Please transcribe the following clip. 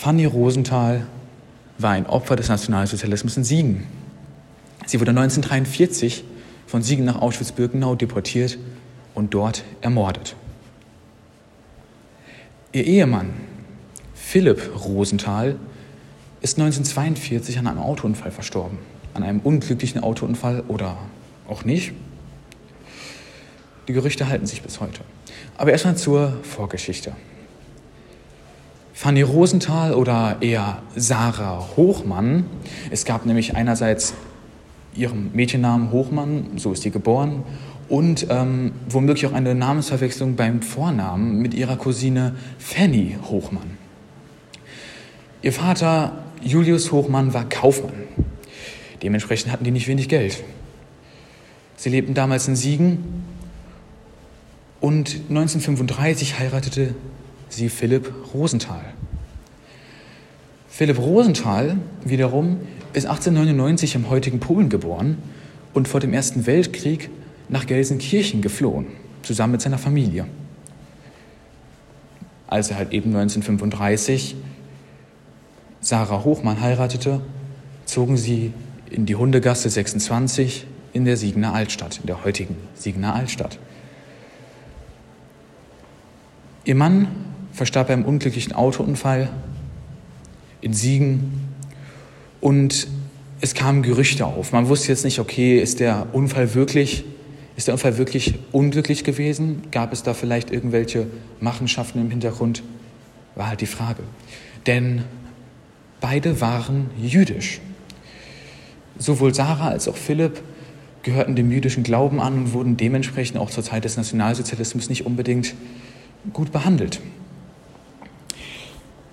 Fanny Rosenthal war ein Opfer des Nationalsozialismus in Siegen. Sie wurde 1943 von Siegen nach Auschwitz-Birkenau deportiert und dort ermordet. Ihr Ehemann Philipp Rosenthal ist 1942 an einem Autounfall verstorben. An einem unglücklichen Autounfall oder auch nicht. Die Gerüchte halten sich bis heute. Aber erstmal zur Vorgeschichte. Fanny Rosenthal oder eher Sarah Hochmann, es gab nämlich einerseits ihren Mädchennamen Hochmann, so ist sie geboren, und womöglich auch eine Namensverwechslung beim Vornamen mit ihrer Cousine Fanny Hochmann. Ihr Vater Julius Hochmann war Kaufmann. Dementsprechend hatten die nicht wenig Geld. Sie lebten damals in Siegen und 1935 heiratete sie Philipp Rosenthal. Philipp Rosenthal wiederum ist 1899 im heutigen Polen geboren und vor dem Ersten Weltkrieg nach Gelsenkirchen geflohen, zusammen mit seiner Familie. Als er halt eben 1935 Sarah Hochmann heiratete, zogen sie in die Hundegasse 26 in der Siegener Altstadt, in der heutigen Siegener Altstadt. Ihr Mann verstarb beim unglücklichen Autounfall in Siegen und es kamen Gerüchte auf. Man wusste jetzt nicht, okay, ist der Unfall wirklich unglücklich gewesen? Gab es da vielleicht irgendwelche Machenschaften im Hintergrund? War halt die Frage. Denn beide waren jüdisch. Sowohl Sarah als auch Philipp gehörten dem jüdischen Glauben an und wurden dementsprechend auch zur Zeit des Nationalsozialismus nicht unbedingt gut behandelt.